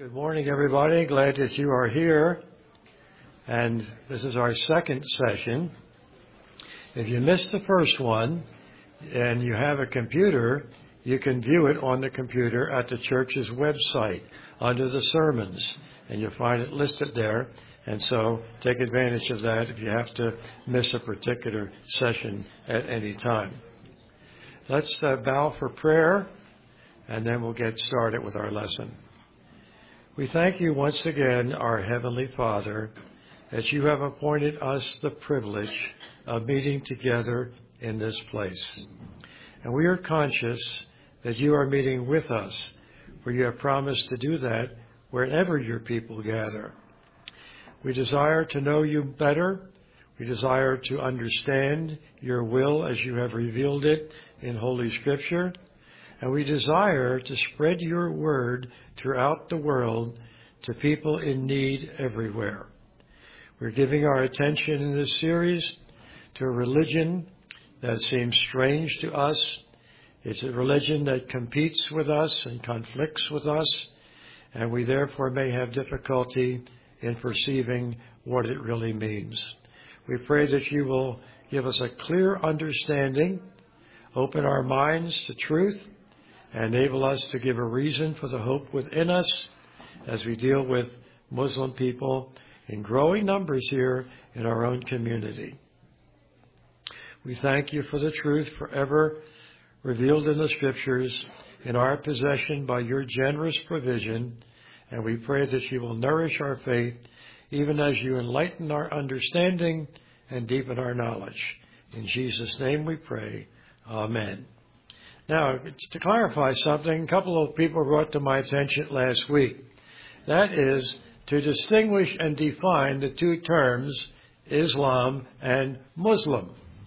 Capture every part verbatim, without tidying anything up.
Good morning, everybody. Glad that you are here. And this is our second session. If you missed the first one and you have a computer, you can view it on the computer at the church's website under the sermons, and you'll find it listed there. And so take advantage of that if you have to miss a particular session at any time. Let's uh, bow for prayer, and then we'll get started with our lesson. We thank you once again, our Heavenly Father, that you have appointed us the privilege of meeting together in this place. And we are conscious that you are meeting with us, for you have promised to do that wherever your people gather. We desire to know you better. We desire to understand your will as you have revealed it in Holy Scripture. And we desire to spread your word throughout the world to people in need everywhere. We're giving our attention in this series to a religion that seems strange to us. It's a religion that competes with us and conflicts with us, and we therefore may have difficulty in perceiving what it really means. We pray that you will give us a clear understanding, open our minds to truth, and enable us to give a reason for the hope within us as we deal with Muslim people in growing numbers here in our own community. We thank you for the truth forever revealed in the Scriptures in our possession by your generous provision, and we pray that you will nourish our faith even as you enlighten our understanding and deepen our knowledge. In Jesus' name we pray. Amen. Now, to clarify something, a couple of people brought to my attention last week. That is to distinguish and define the two terms, Islam and Muslim.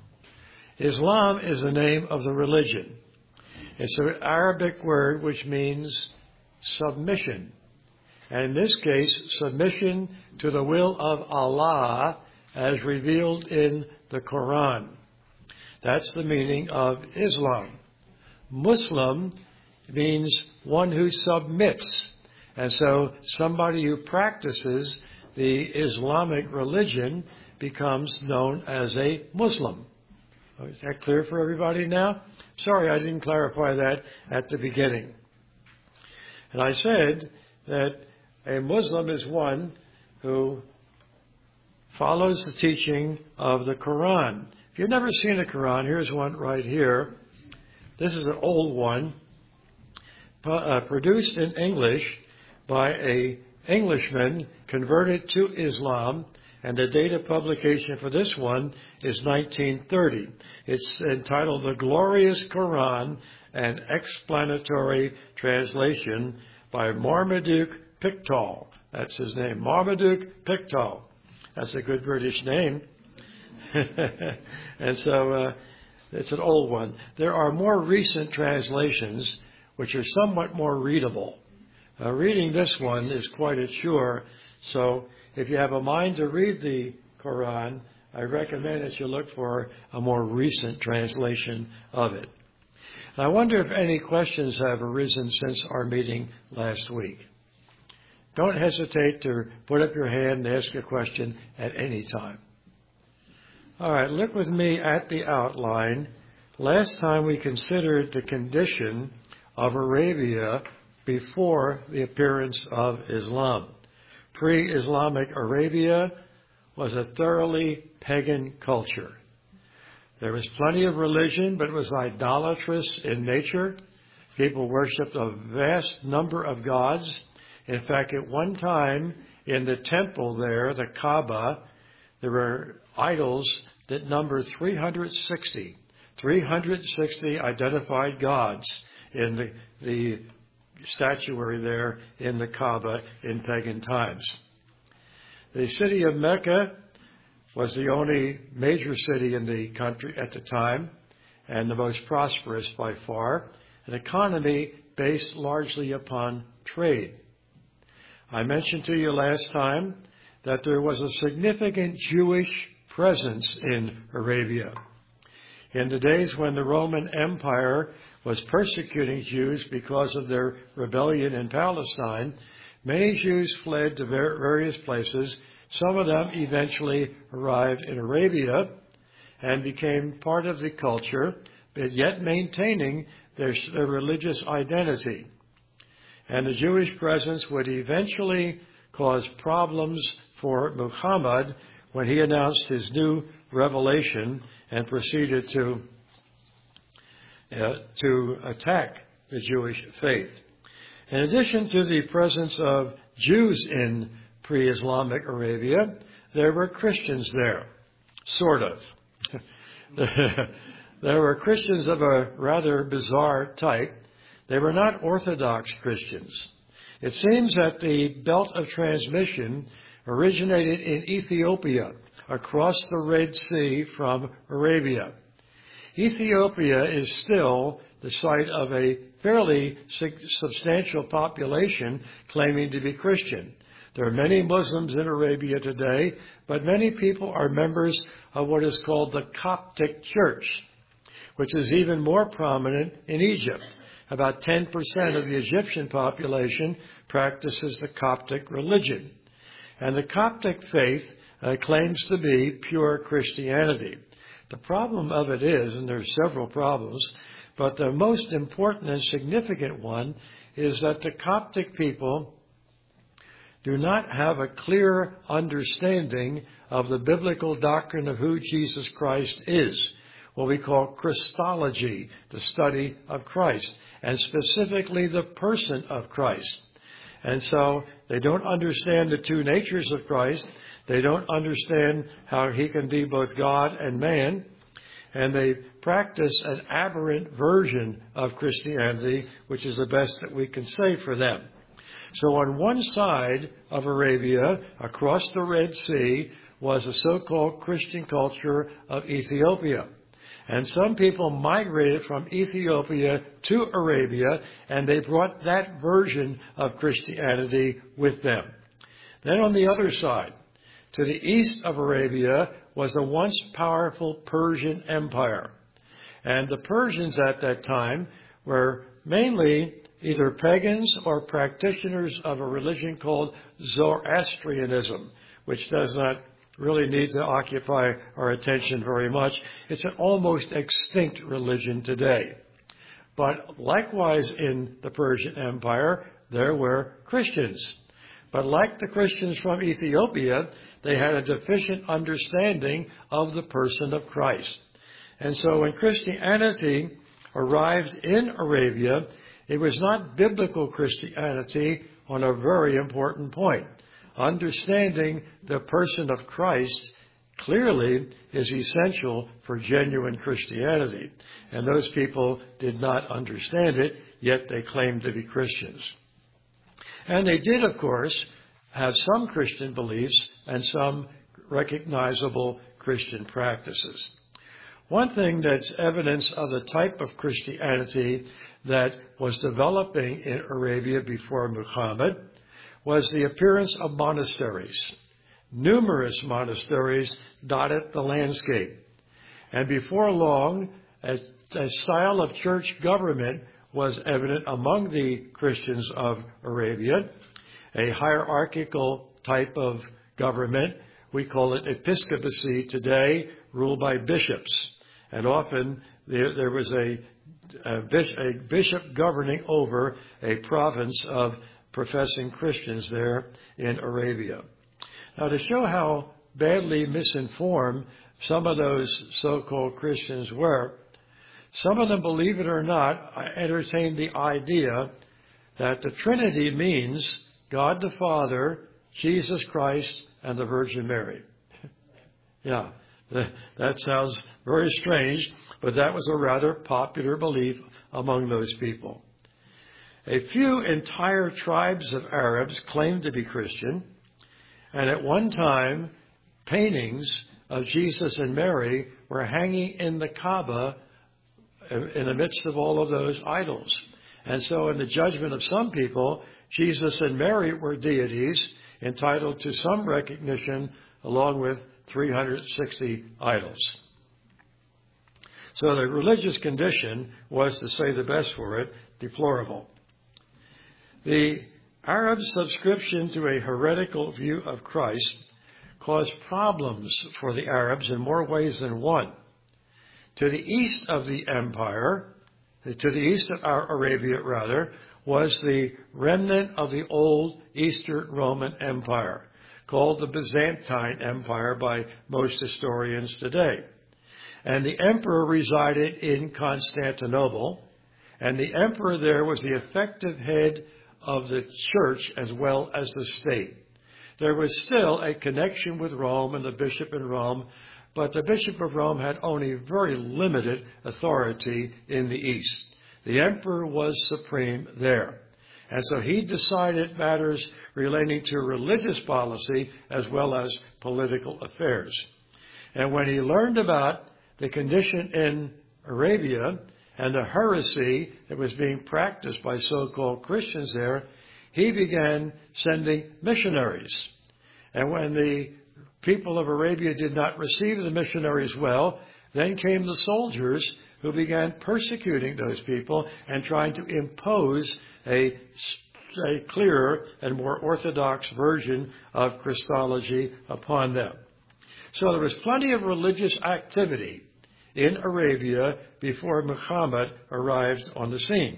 Islam is the name of the religion. It's an Arabic word which means submission. And in this case, submission to the will of Allah as revealed in the Quran. That's the meaning of Islam. Muslim means one who submits. And so somebody who practices the Islamic religion becomes known as a Muslim. Is that clear for everybody now? Sorry, I didn't clarify that at the beginning. And I said that a Muslim is one who follows the teaching of the Quran. If you've never seen a Quran, here's one right here. This is an old one, uh, produced in English by an Englishman converted to Islam, and the date of publication for this one is nineteen thirty. It's entitled The Glorious Quran, an Explanatory Translation by Marmaduke Pickthall. That's his name, Marmaduke Pickthall. That's a good British name. And so uh, it's an old one. There are more recent translations which are somewhat more readable. Uh, reading this one is quite a chore, so if you have a mind to read the Quran, I recommend that you look for a more recent translation of it. And I wonder if any questions have arisen since our meeting last week. Don't hesitate to put up your hand and ask a question at any time. All right, look with me at the outline. Last time we considered the condition of Arabia before the appearance of Islam. Pre-Islamic Arabia was a thoroughly pagan culture. There was plenty of religion, but it was idolatrous in nature. People worshipped a vast number of gods. In fact, at one time in the temple there, the Kaaba, there were idols that numbered three hundred sixty. three hundred sixty identified gods in the, the statuary there in the Kaaba in pagan times. The city of Mecca was the only major city in the country at the time and the most prosperous by far, an economy based largely upon trade. I mentioned to you last time that there was a significant Jewish presence in Arabia. In the days when the Roman Empire was persecuting Jews because of their rebellion in Palestine, Many Jews fled to various places. Some of them eventually arrived in Arabia and became part of the culture, but yet maintaining their, their religious identity. And the Jewish presence would eventually cause problems for Muhammad when he announced his new revelation and proceeded to, uh, to attack the Jewish faith. In addition to the presence of Jews in pre-Islamic Arabia, there were Christians there, sort of. There were Christians of a rather bizarre type. They were not Orthodox Christians. It seems that the belt of transmission originated in Ethiopia, across the Red Sea from Arabia. Ethiopia is still the site of a fairly substantial population claiming to be Christian. There are many Muslims in Arabia today, but many people are members of what is called the Coptic Church, which is even more prominent in Egypt. About ten percent of the Egyptian population practices the Coptic religion. And the Coptic faith uh, claims to be pure Christianity. The problem of it is, and there are several problems, but the most important and significant one is that the Coptic people do not have a clear understanding of the biblical doctrine of who Jesus Christ is, what we call Christology, the study of Christ, and specifically the person of Christ. And so they don't understand the two natures of Christ. They don't understand how he can be both God and man. And they practice an aberrant version of Christianity, which is the best that we can say for them. So on one side of Arabia, across the Red Sea, was the so-called Christian culture of Ethiopia. And some people migrated from Ethiopia to Arabia, and they brought that version of Christianity with them. Then on the other side, to the east of Arabia, was the once powerful Persian Empire. And the Persians at that time were mainly either pagans or practitioners of a religion called Zoroastrianism, which does not really need to occupy our attention very much. It's an almost extinct religion today. But likewise in the Persian Empire, there were Christians. But like the Christians from Ethiopia, they had a deficient understanding of the person of Christ. And so when Christianity arrived in Arabia, it was not biblical Christianity on a very important point. Understanding the person of Christ clearly is essential for genuine Christianity. And those people did not understand it, yet they claimed to be Christians. And they did, of course, have some Christian beliefs and some recognizable Christian practices. One thing that's evidence of the type of Christianity that was developing in Arabia before Muhammad was the appearance of monasteries. Numerous monasteries dotted the landscape. And before long, a, a style of church government was evident among the Christians of Arabia, a hierarchical type of government. We call it episcopacy today, ruled by bishops. And often there, there was a, a, a bishop governing over a province of professing Christians there in Arabia. Now, to show how badly misinformed some of those so-called Christians were, some of them, believe it or not, entertained the idea that the Trinity means God the Father, Jesus Christ, and the Virgin Mary. Yeah, that sounds very strange, but that was a rather popular belief among those people. A few entire tribes of Arabs claimed to be Christian, and at one time, paintings of Jesus and Mary were hanging in the Kaaba in the midst of all of those idols. And so in the judgment of some people, Jesus and Mary were deities entitled to some recognition along with three hundred sixty idols. So the religious condition was, to say the best for it, deplorable. The Arab subscription to a heretical view of Christ caused problems for the Arabs in more ways than one. To the east of the empire, to the east of Arabia rather, was the remnant of the old Eastern Roman Empire, called the Byzantine Empire by most historians today. And the emperor resided in Constantinople, and the emperor there was the effective head of the church as well as the state. There was still a connection with Rome and the bishop in Rome, but the bishop of Rome had only very limited authority in the east. The emperor was supreme there. And so he decided matters relating to religious policy as well as political affairs. And when he learned about the condition in Arabia and the heresy that was being practiced by so-called Christians there, he began sending missionaries. And when the people of Arabia did not receive the missionaries well, then came the soldiers who began persecuting those people and trying to impose a, a clearer and more orthodox version of Christology upon them. So there was plenty of religious activity in Arabia before Muhammad arrived on the scene.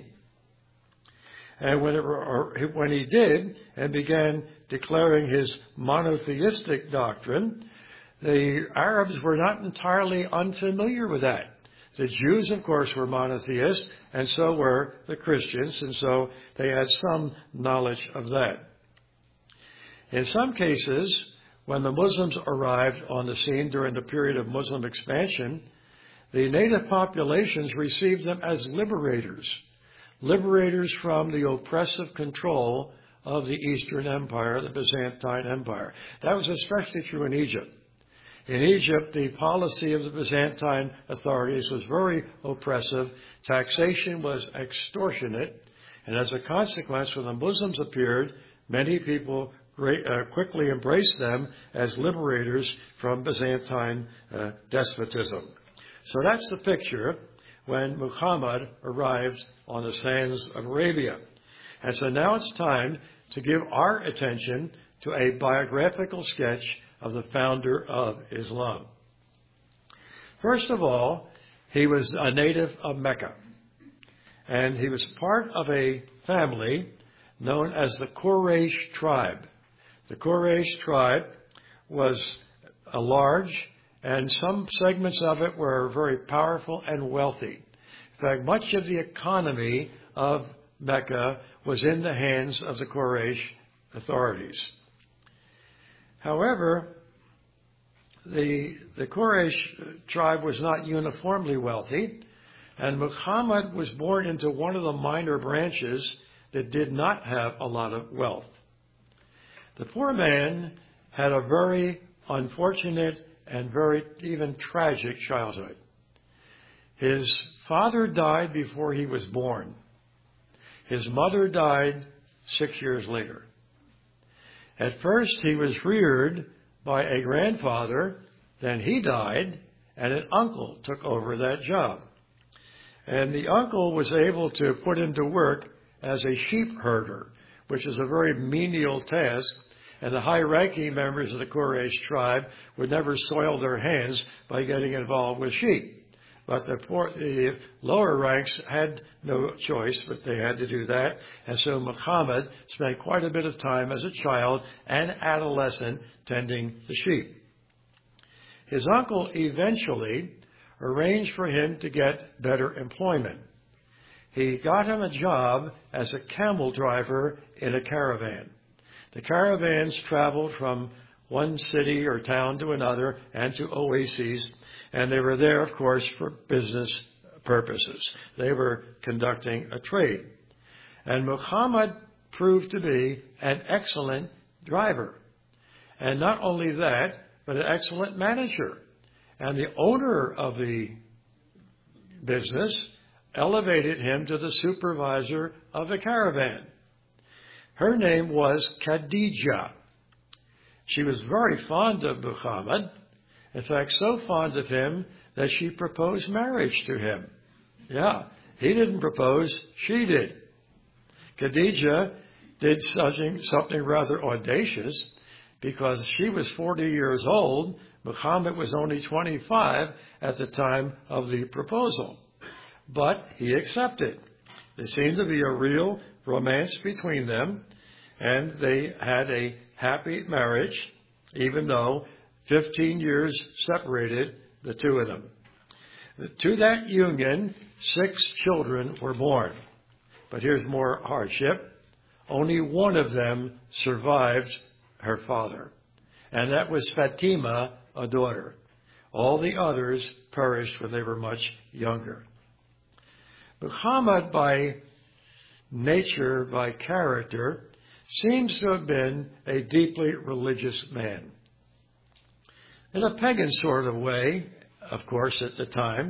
And when, it, when he did and began declaring his monotheistic doctrine, the Arabs were not entirely unfamiliar with that. The Jews, of course, were monotheists, and so were the Christians, and so they had some knowledge of that. In some cases, when the Muslims arrived on the scene during the period of Muslim expansion, the native populations received them as liberators, liberators from the oppressive control of the Eastern Empire, the Byzantine Empire. That was especially true in Egypt. In Egypt, the policy of the Byzantine authorities was very oppressive. Taxation was extortionate. And as a consequence, when the Muslims appeared, many people great, uh, quickly embraced them as liberators from Byzantine uh, despotism. So that's the picture when Muhammad arrived on the sands of Arabia. And so now it's time to give our attention to a biographical sketch of the founder of Islam. First of all, he was a native of Mecca, and he was part of a family known as the Quraysh tribe. The Quraysh tribe was a large, and some segments of it were very powerful and wealthy. In fact, much of the economy of Mecca was in the hands of the Quraysh authorities. However, the, the Quraysh tribe was not uniformly wealthy, and Muhammad was born into one of the minor branches that did not have a lot of wealth. The poor man had a very unfortunate and very even tragic childhood. His father died before he was born. His mother died six years later. At first, he was reared by a grandfather, then he died, and an uncle took over that job. And the uncle was able to put him to work as a sheep herder, which is a very menial task, and the high-ranking members of the Quraysh tribe would never soil their hands by getting involved with sheep. But the, poor, the lower ranks had no choice, but they had to do that. And so Muhammad spent quite a bit of time as a child and adolescent tending the sheep. His uncle eventually arranged for him to get better employment. He got him a job as a camel driver in a caravan. The caravans traveled from one city or town to another and to oases, and they were there, of course, for business purposes. They were conducting a trade. And Muhammad proved to be an excellent driver. And not only that, but an excellent manager. And the owner of the business elevated him to the supervisor of the caravan. Her name was Khadijah. She was very fond of Muhammad. In fact, so fond of him that she proposed marriage to him. Yeah, he didn't propose, she did. Khadijah did something, something rather audacious, because she was forty years old. Muhammad was only twenty-five at the time of the proposal. But he accepted. There seemed to be a real romance between them, and they had a happy marriage, even though fifteen years separated the two of them. To that union, six children were born. But here's more hardship. Only one of them survived her father, and that was Fatima, a daughter. All the others perished when they were much younger. Muhammad, by nature, by character, seems to have been a deeply religious man. In a pagan sort of way, of course, at the time.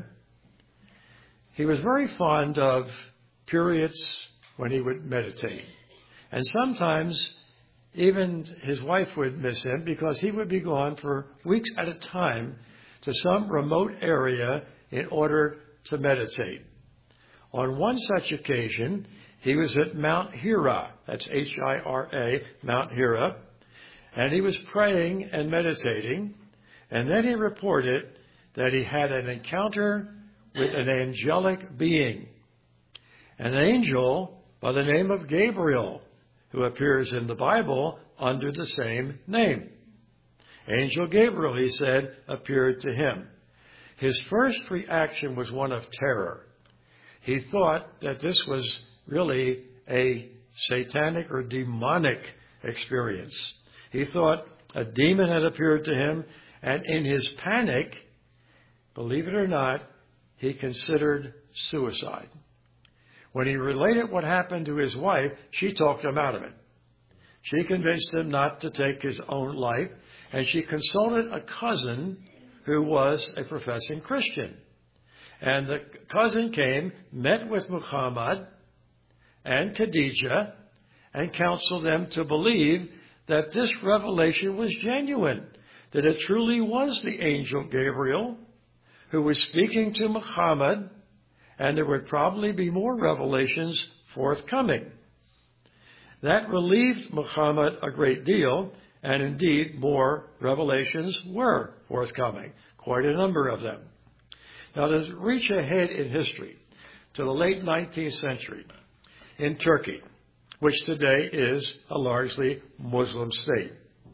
He was very fond of periods when he would meditate. And sometimes even his wife would miss him because he would be gone for weeks at a time to some remote area in order to meditate. On one such occasion, he was at Mount Hira, that's H I R A, Mount Hira, and he was praying and meditating, and then he reported that he had an encounter with an angelic being, an angel by the name of Gabriel, who appears in the Bible under the same name. Angel Gabriel, he said, appeared to him. His first reaction was one of terror. He thought that this was really a satanic or demonic experience. He thought a demon had appeared to him, and in his panic, believe it or not, he considered suicide. When he related what happened to his wife, she talked him out of it. She convinced him not to take his own life, and she consulted a cousin who was a professing Christian. And the cousin came, met with Muhammad and Khadijah, and counseled them to believe that this revelation was genuine, that it truly was the angel Gabriel who was speaking to Muhammad, and there would probably be more revelations forthcoming. That relieved Muhammad a great deal, and indeed more revelations were forthcoming, quite a number of them. Now let's reach ahead in history to the late nineteenth century in Turkey, which today is a largely Muslim state.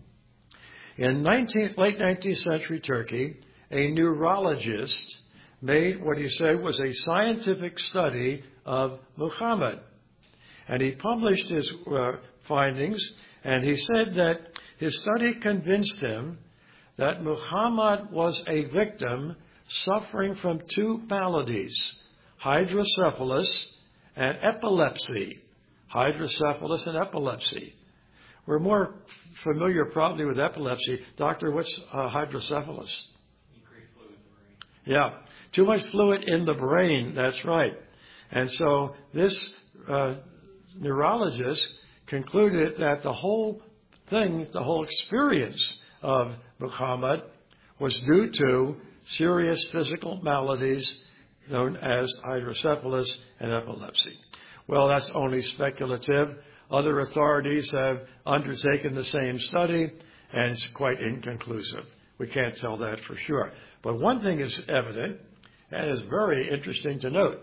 In nineteenth, late nineteenth century Turkey, a neurologist made what he said was a scientific study of Muhammad. And he published his uh, findings, and he said that his study convinced him that Muhammad was a victim suffering from two maladies, hydrocephalus and epilepsy. Hydrocephalus and epilepsy. We're more familiar probably with epilepsy. Doctor, what's uh, hydrocephalus? Increased fluid in the brain. Yeah, too much fluid in the brain, that's right. And so this uh, neurologist concluded that the whole thing, the whole experience of Muhammad was due to serious physical maladies known as hydrocephalus and epilepsy. Well, that's only speculative. Other authorities have undertaken the same study, and it's quite inconclusive. We can't tell that for sure. But one thing is evident, and is very interesting to note.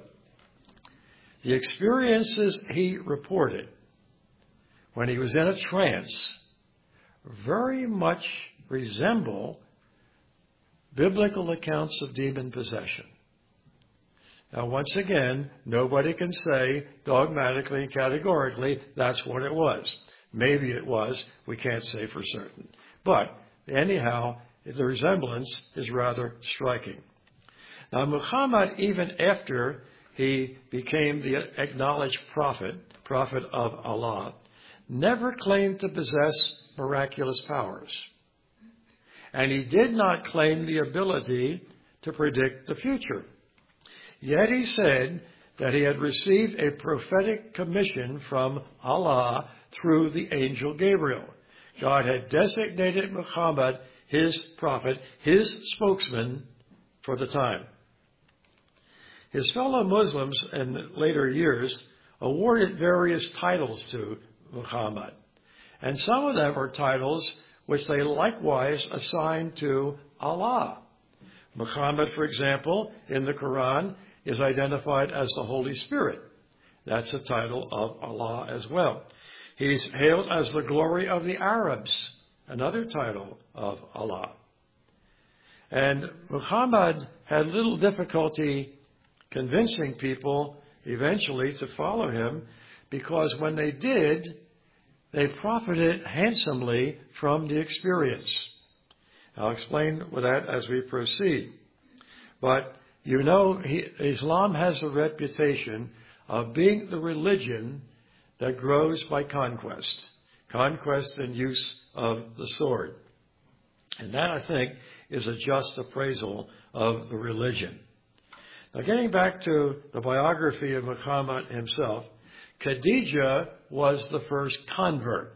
The experiences he reported when he was in a trance very much resemble biblical accounts of demon possession. Now, once again, nobody can say dogmatically and categorically that's what it was. Maybe it was. We can't say for certain. But anyhow, the resemblance is rather striking. Now, Muhammad, even after he became the acknowledged prophet, prophet of Allah, never claimed to possess miraculous powers. And he did not claim the ability to predict the future. Yet he said that he had received a prophetic commission from Allah through the angel Gabriel. God had designated Muhammad his prophet, his spokesman for the time. His fellow Muslims in later years awarded various titles to Muhammad. And some of them are titles which they likewise assign to Allah. Muhammad, for example, in the Quran is identified as the Holy Spirit. That's a title of Allah as well. He's hailed as the glory of the Arabs, another title of Allah. And Muhammad had little difficulty convincing people eventually to follow him, because when they did, they profited handsomely from the experience. I'll explain with that as we proceed. But you know, he, Islam has a reputation of being the religion that grows by conquest, conquest and use of the sword. And that, I think, is a just appraisal of the religion. Now, getting back to the biography of Muhammad himself, Khadijah was the first convert.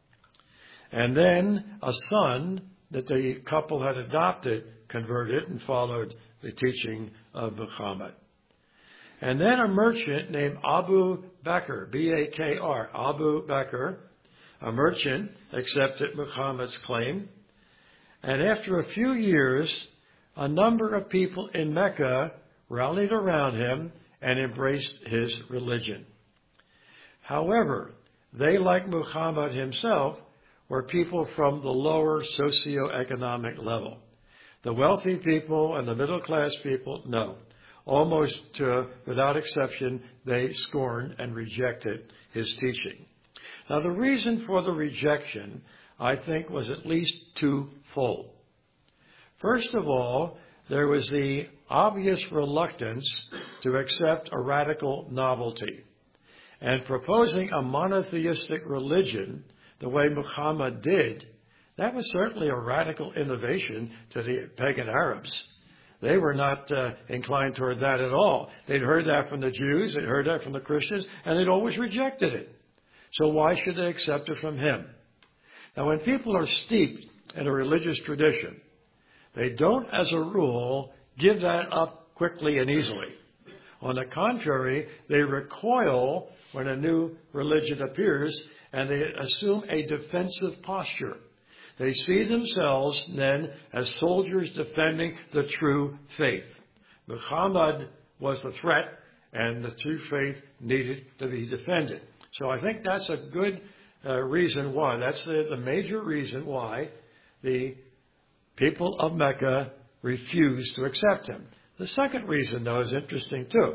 And then a son that the couple had adopted converted and followed the teaching of Muhammad. And then a merchant named Abu Bakr, B A K R, Abu Bakr, a merchant, accepted Muhammad's claim. And after a few years, a number of people in Mecca rallied around him and embraced his religion. However, they, like Muhammad himself, were people from the lower socioeconomic level. The wealthy people and the middle-class people, no. Almost uh, without exception, they scorned and rejected his teaching. Now, the reason for the rejection, I think, was at least twofold. First of all, there was the obvious reluctance to accept a radical novelty. And proposing a monotheistic religion the way Muhammad did, that was certainly a radical innovation to the pagan Arabs. They were not uh, inclined toward that at all. They'd heard that from the Jews, they'd heard that from the Christians, and they'd always rejected it. So why should they accept it from him? Now, when people are steeped in a religious tradition, they don't, as a rule, give that up quickly and easily. On the contrary, they recoil when a new religion appears, and they assume a defensive posture. They see themselves then as soldiers defending the true faith. Muhammad was the threat, and the true faith needed to be defended. So I think that's a good uh, reason why. That's the, the major reason why the people of Mecca refused to accept him. The second reason, though, is interesting, too.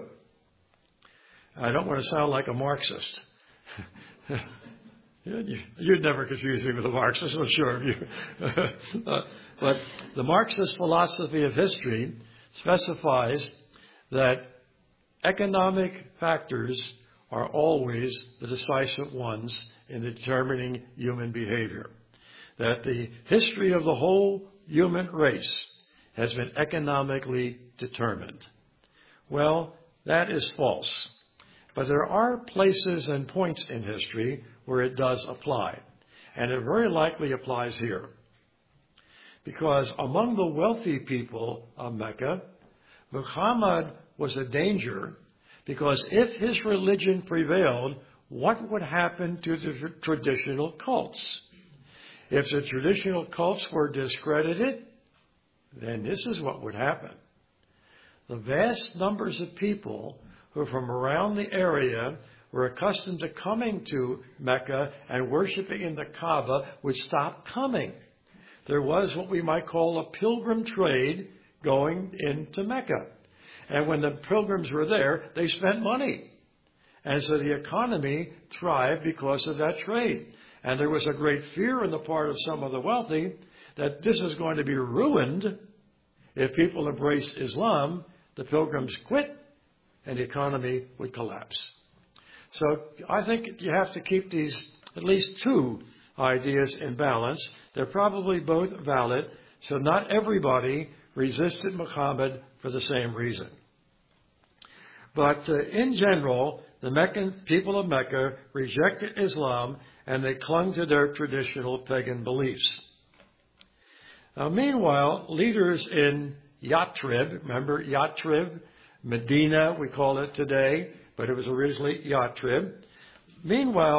I don't want to sound like a Marxist. You'd never confuse me with a Marxist, I'm sure of you. uh, but the Marxist philosophy of history specifies that economic factors are always the decisive ones in determining human behavior. That the history of the whole human race has been economically determined. Well, that is false. But there are places and points in history where it does apply. And it very likely applies here. Because among the wealthy people of Mecca, Muhammad was a danger, because if his religion prevailed, what would happen to the traditional cults? If the traditional cults were discredited, then this is what would happen. The vast numbers of people who from around the area were accustomed to coming to Mecca and worshiping in the Kaaba would stop coming. There was what we might call a pilgrim trade going into Mecca. And when the pilgrims were there, they spent money. And so the economy thrived because of that trade. And there was a great fear on the part of some of the wealthy that this is going to be ruined if people embrace Islam, the pilgrims quit, and the economy would collapse. So I think you have to keep these at least two ideas in balance. They're probably both valid, so not everybody resisted Muhammad for the same reason. But uh, in general, the Meccan people of Mecca rejected Islam and they clung to their traditional pagan beliefs. Now, meanwhile, leaders in Yathrib, remember Yathrib, Medina, we call it today, but it was originally Yathrib. Meanwhile,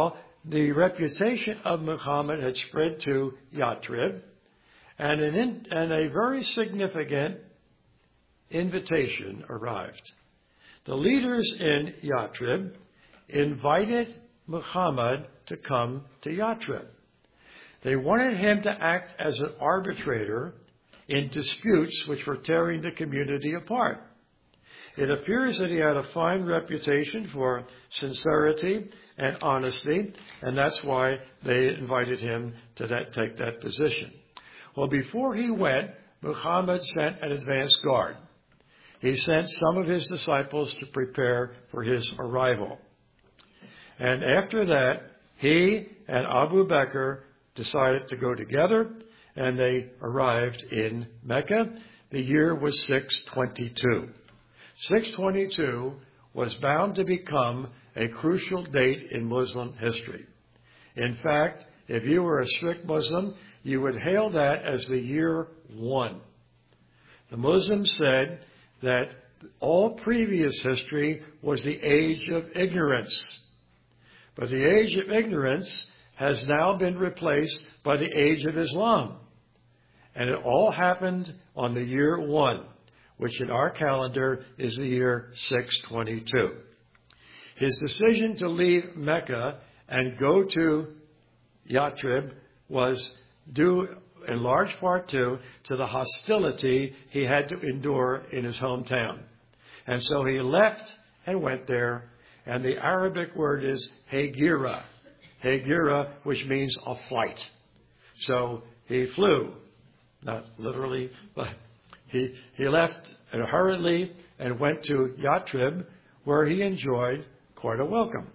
the reputation of Muhammad had spread to Yathrib, and, an in, and a very significant invitation arrived. The leaders in Yathrib invited Muhammad to come to Yathrib. They wanted him to act as an arbitrator in disputes which were tearing the community apart. It appears that he had a fine reputation for sincerity and honesty, and that's why they invited him to that, take that position. Well, before he went, Muhammad sent an advance guard. He sent some of his disciples to prepare for his arrival. And after that, he and Abu Bakr decided to go together, and they arrived in Mecca. The year was six twenty-two. six twenty-two was bound to become a crucial date in Muslim history. In fact, if you were a strict Muslim, you would hail that as the year one. The Muslims said that all previous history was the age of ignorance. But the age of ignorance has now been replaced by the age of Islam. And it all happened on the year one, which in our calendar is the year six twenty-two. His decision to leave Mecca and go to Yathrib was due in large part to, to the hostility he had to endure in his hometown. And so he left and went there, and the Arabic word is Hegira. Hegira, which means a flight. So he flew, not literally, but he, he left hurriedly and went to Yathrib, where he enjoyed quite a welcome.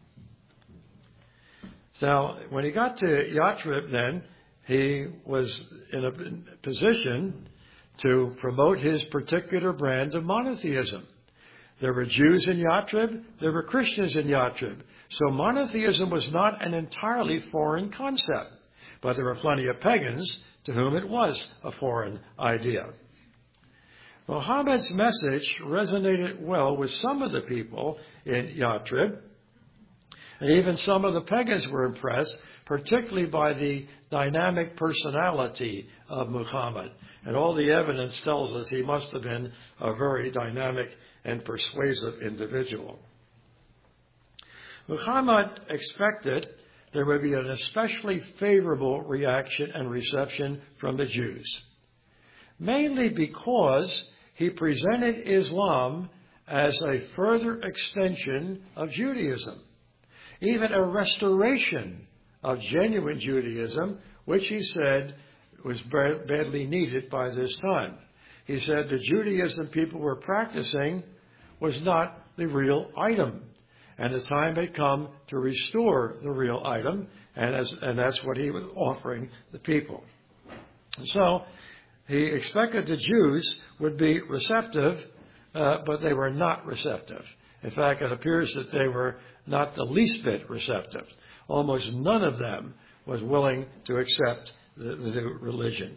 Now, when he got to Yathrib then, he was in a position to promote his particular brand of monotheism. There were Jews in Yathrib, there were Christians in Yathrib. So monotheism was not an entirely foreign concept, but there were plenty of pagans to whom it was a foreign idea. Muhammad's message resonated well with some of the people in Yathrib, and even some of the pagans were impressed, particularly by the dynamic personality of Muhammad. And all the evidence tells us he must have been a very dynamic and persuasive individual. Muhammad expected there would be an especially favorable reaction and reception from the Jews, mainly because he presented Islam as a further extension of Judaism, even a restoration of genuine Judaism, which he said was badly needed by this time. He said the Judaism people were practicing was not the real item, and the time had come to restore the real item, and, as, and that's what he was offering the people. And so he expected the Jews would be receptive, uh, but they were not receptive. In fact, it appears that they were not the least bit receptive. Almost none of them was willing to accept the, the new religion.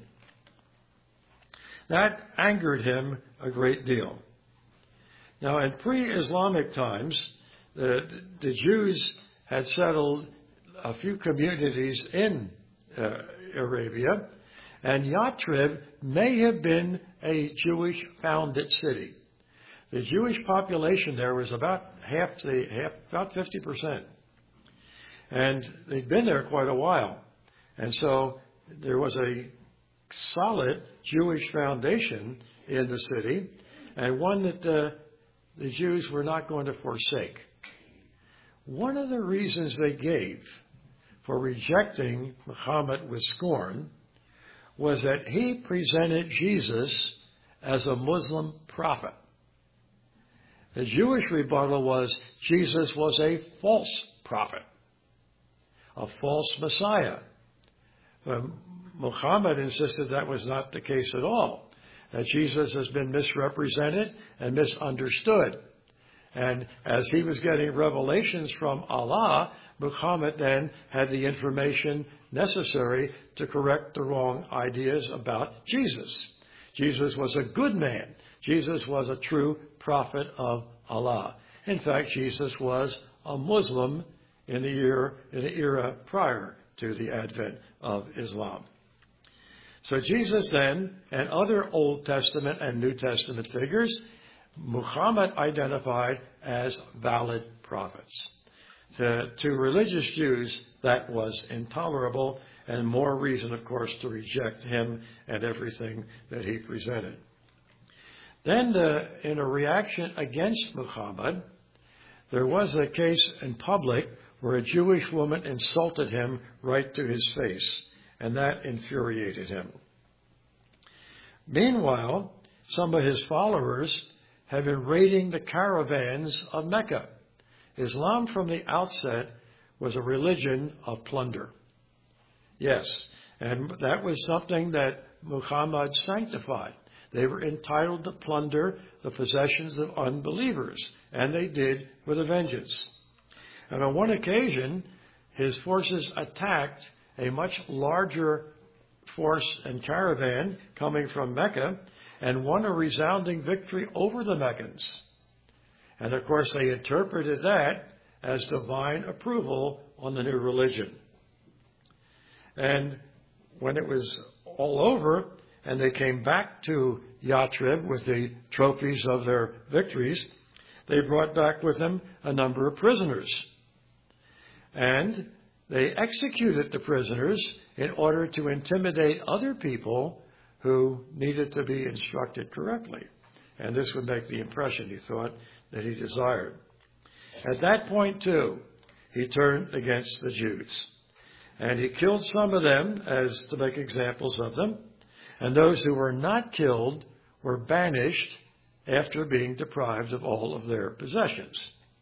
That angered him a great deal. Now, in pre-Islamic times, the, the Jews had settled a few communities in uh, Arabia, and Yathrib may have been a Jewish-founded city. The Jewish population there was about half the half, about fifty percent, and they'd been there quite a while, and so there was a solid Jewish foundation in the city, and one that uh, the Jews were not going to forsake. One of the reasons they gave for rejecting Muhammad with scorn was that he presented Jesus as a Muslim prophet. The Jewish rebuttal was Jesus was a false prophet, a false Messiah. But Muhammad insisted that was not the case at all, that Jesus has been misrepresented and misunderstood. And as he was getting revelations from Allah, Muhammad then had the information necessary to correct the wrong ideas about Jesus. Jesus was a good man. Jesus was a true prophet of Allah. In fact, Jesus was a Muslim in the year in the era prior to the advent of Islam. So Jesus then, and other Old Testament and New Testament figures, Muhammad identified as valid prophets. To, to religious Jews, that was intolerable, and more reason, of course, to reject him and everything that he presented. Then, the, in a reaction against Muhammad, there was a case in public where a Jewish woman insulted him right to his face, and that infuriated him. Meanwhile, some of his followers have been raiding the caravans of Mecca. Islam from the outset was a religion of plunder. Yes, and that was something that Muhammad sanctified. They were entitled to plunder the possessions of unbelievers, and they did with a vengeance. And on one occasion, his forces attacked a much larger force and caravan coming from Mecca and won a resounding victory over the Meccans. And of course, they interpreted that as divine approval on the new religion. And when it was all over and they came back to Yathrib with the trophies of their victories, they brought back with them a number of prisoners. And they executed the prisoners in order to intimidate other people who needed to be instructed correctly. And this would make the impression, he thought, that he desired. At that point, too, he turned against the Jews. And he killed some of them as to make examples of them. And those who were not killed were banished after being deprived of all of their possessions.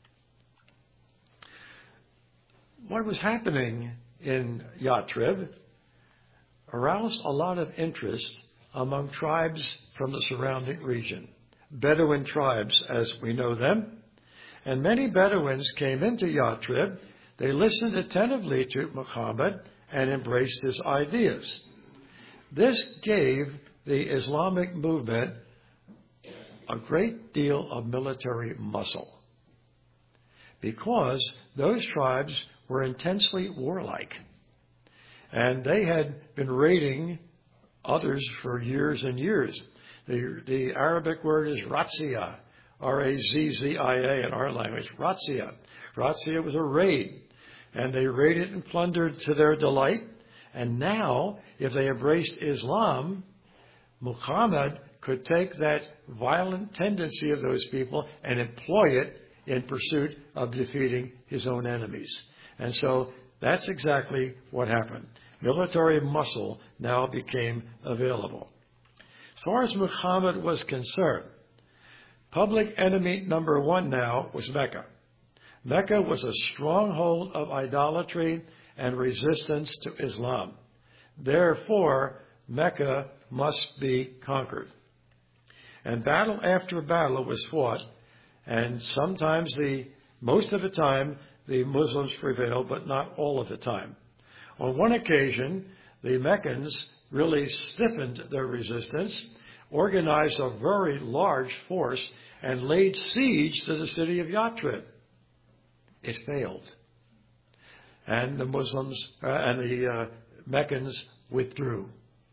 What was happening in Yathrib aroused a lot of interest among tribes from the surrounding region, Bedouin tribes as we know them. And many Bedouins came into Yathrib. They listened attentively to Muhammad and embraced his ideas. This gave the Islamic movement a great deal of military muscle, because those tribes were intensely warlike. And they had been raiding others for years and years. The, the Arabic word is razzia, R A Z Z I A in our language, razzia. Razzia was a raid. And they raided and plundered to their delight. And now, if they embraced Islam, Muhammad could take that violent tendency of those people and employ it in pursuit of defeating his own enemies. And so that's exactly what happened. Military muscle now became available. As far as Muhammad was concerned, public enemy number one now was Mecca. Mecca was a stronghold of idolatry and resistance to Islam. Therefore, Mecca must be conquered. And battle after battle was fought, and sometimes the, most of the time, the Muslims prevailed, but not all of the time. On one occasion, the Meccans really stiffened their resistance, organized a very large force, and laid siege to the city of Yathrib. It failed. And the Muslims uh, and the uh, Meccans withdrew.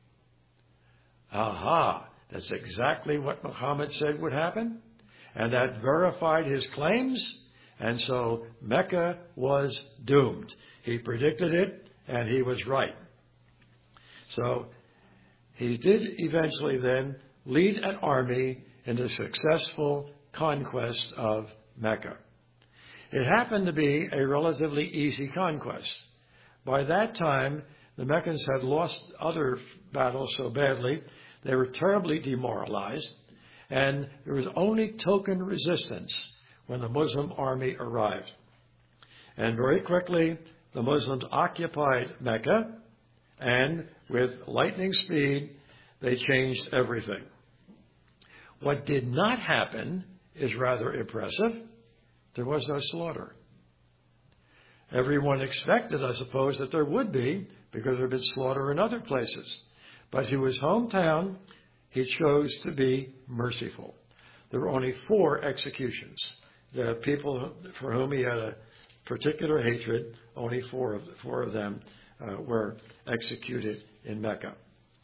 Aha! That's exactly what Muhammad said would happen. And that verified his claims. And so Mecca was doomed. He predicted it, and he was right. So he did eventually then lead an army in the successful conquest of Mecca. It happened to be a relatively easy conquest. By that time, the Meccans had lost other battles so badly, they were terribly demoralized, and there was only token resistance when the Muslim army arrived. And very quickly, the Muslims occupied Mecca, and with lightning speed, they changed everything. What did not happen is rather impressive. There was no slaughter. Everyone expected, I suppose, that there would be, because there had been slaughter in other places. But to his hometown, he chose to be merciful. There were only four executions. The people for whom he had a particular hatred, only four of, four of them uh, were executed in Mecca.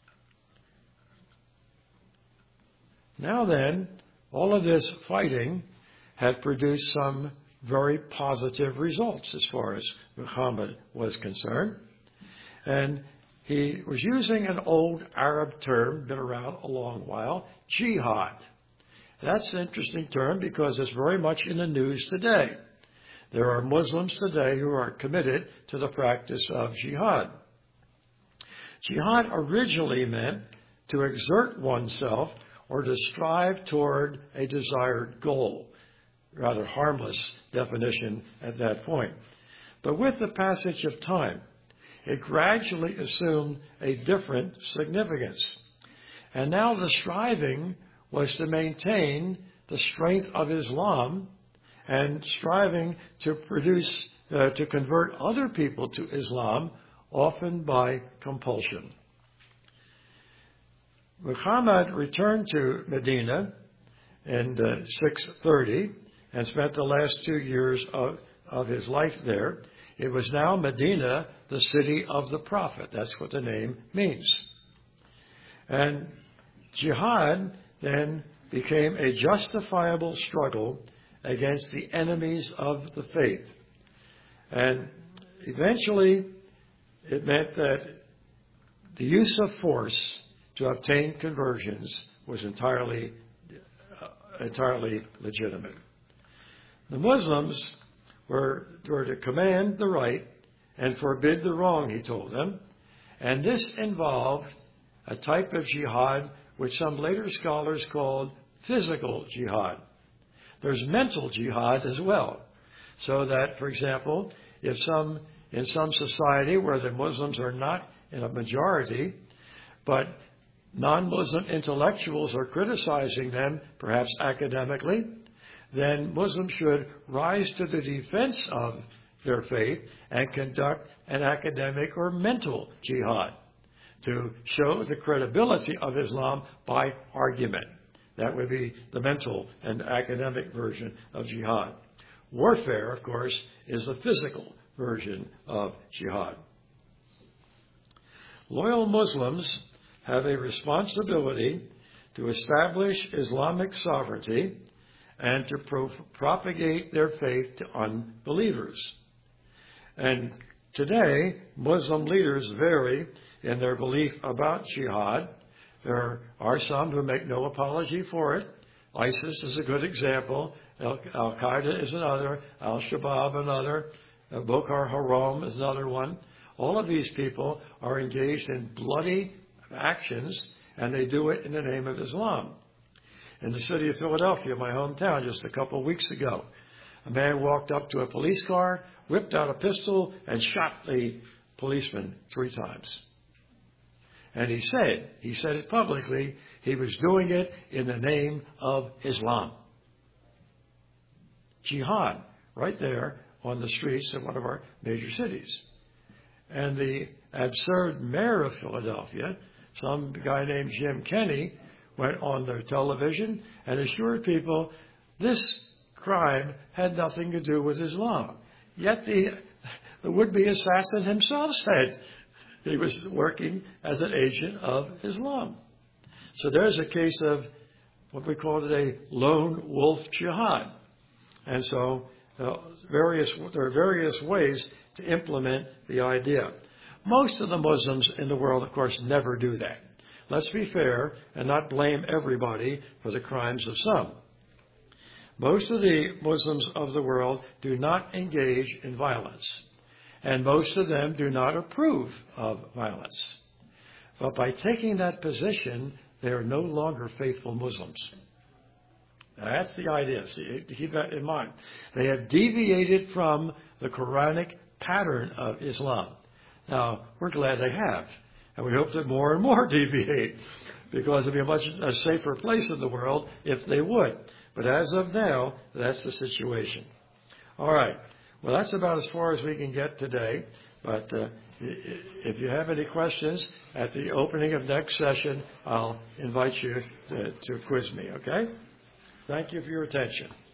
Now then, all of this fighting had produced some very positive results as far as Muhammad was concerned. And he was using an old Arab term, been around a long while, jihad. That's an interesting term because it's very much in the news today. There are Muslims today who are committed to the practice of jihad. Jihad originally meant to exert oneself or to strive toward a desired goal. Rather harmless definition at that point. But with the passage of time, it gradually assumed a different significance. And now the striving was to maintain the strength of Islam and striving to produce, uh, to convert other people to Islam, often by compulsion. Muhammad returned to Medina in uh, six thirty and spent the last two years of, of his life there. It was now Medina, the city of the prophet. That's what the name means. And jihad then became a justifiable struggle against the enemies of the faith. And eventually, it meant that the use of force to obtain conversions was entirely, uh, entirely legitimate. The Muslims were, were to command the right and forbid the wrong, he told them. And this involved a type of jihad which some later scholars called physical jihad. There's mental jihad as well. So that, for example, if some in some society where the Muslims are not in a majority, but non-Muslim intellectuals are criticizing them, perhaps academically, then Muslims should rise to the defense of their faith and conduct an academic or mental jihad to show the credibility of Islam by argument. That would be the mental and academic version of jihad. Warfare, of course, is the physical version of jihad. Loyal Muslims have a responsibility to establish Islamic sovereignty and to pro- propagate their faith to unbelievers. And today, Muslim leaders vary in their belief about jihad. There are some who make no apology for it. ISIS is a good example. Al- Al-Qaeda is another. Al-Shabaab another. Uh, Boko Haram is another one. All of these people are engaged in bloody actions, and they do it in the name of Islam. In the city of Philadelphia, my hometown, just a couple of weeks ago, a man walked up to a police car, whipped out a pistol, and shot the policeman three times. And he said, he said it publicly, he was doing it in the name of Islam. Jihad, right there on the streets of one of our major cities. And the absurd mayor of Philadelphia, some guy named Jim Kenney, went on their television and assured people this crime had nothing to do with Islam. Yet the, the would-be assassin himself said he was working as an agent of Islam. So there's a case of what we call today lone wolf jihad. And so uh, various, there are various ways to implement the idea. Most of the Muslims in the world, of course, never do that. Let's be fair and not blame everybody for the crimes of some. Most of the Muslims of the world do not engage in violence, and most of them do not approve of violence. But by taking that position, they are no longer faithful Muslims. Now, that's the idea. See, keep that in mind. They have deviated from the Quranic pattern of Islam. Now, we're glad they have. And we hope that more and more deviate, because it would be a much a safer place in the world if they would. But as of now, that's the situation. All right. Well, that's about as far as we can get today. But uh, if you have any questions at the opening of next session, I'll invite you to, to quiz me, okay? Thank you for your attention.